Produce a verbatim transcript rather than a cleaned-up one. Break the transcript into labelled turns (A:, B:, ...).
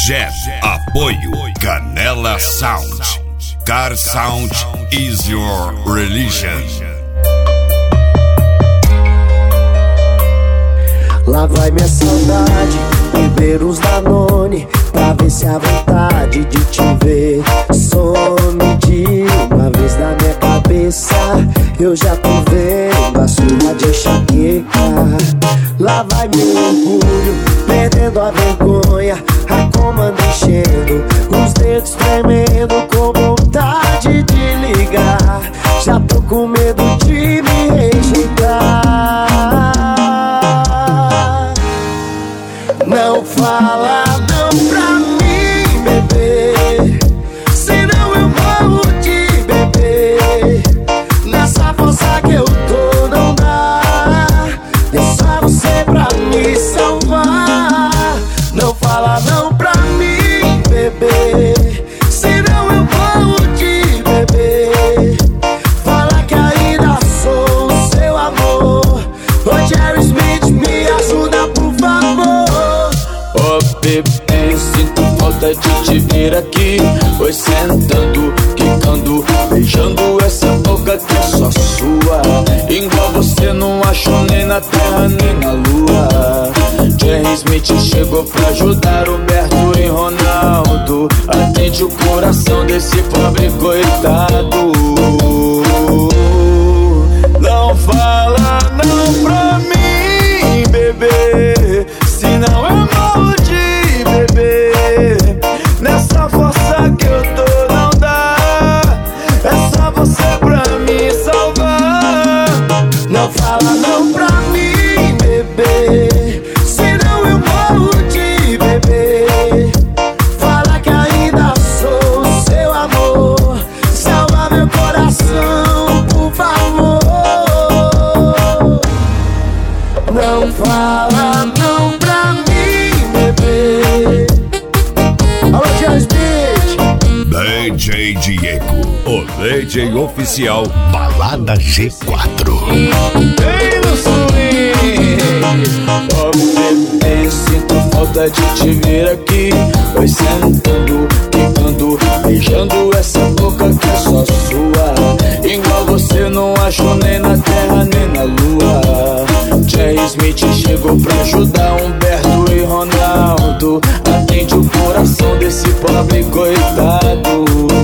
A: Jet, apoio Canela Sound. Car Sound is your religion.
B: Lá vai minha saudade, beber uns Danone, pra ver se a vontade de te ver some de uma vez na minha cabeça. Eu já tô vendo a sua de enxaqueca. Lá vai meu orgulho, perdendo a vergonha, a comanda enchendo, os dedos tremendo, com vontade de ligar. Já tô com medo de me rejeitar. Não fala não pra mim, bebê, senão eu morro de bebê. Nessa força que eu tô não dá, é só você pra me salvar. Não fala não pra mim, bebê, senão eu morro de bebê. Fala que ainda sou o seu amor. Ô Jerry Smith, me ajuda por favor.
C: Oh bebê, sinto falta de te ver aqui. Oi, sentando, quicando, beijando essa boca que é só sua. Igual você não achou nem na terra nem na lua. Jerry Smith chegou pra ajudar Roberto e Ronaldo. Atende o coração desse pobre coitado. Não fala não pra mim, bebê, senão eu morro de bebê. Nessa força que eu tô não dá, é só você pra me salvar.
B: Não fala não pra mim, bebê, senão eu morro de bebê. Fala que ainda sou o seu amor. Salva meu coração, por favor. Não fala não pra mim, bebê. Alô, Jerry Smith.
A: D J Diego, o D J oficial Balada G quatro.
C: Vem no swing. Oh bebê, sinto falta de te ver aqui. Oi, sentando, quicando, beijando essa boca que é só sua. Igual você não achou nem na terra nem na lua. Jerry Smith chegou pra ajudar Humberto e Ronaldo. Atende o coração desse pobre coitado.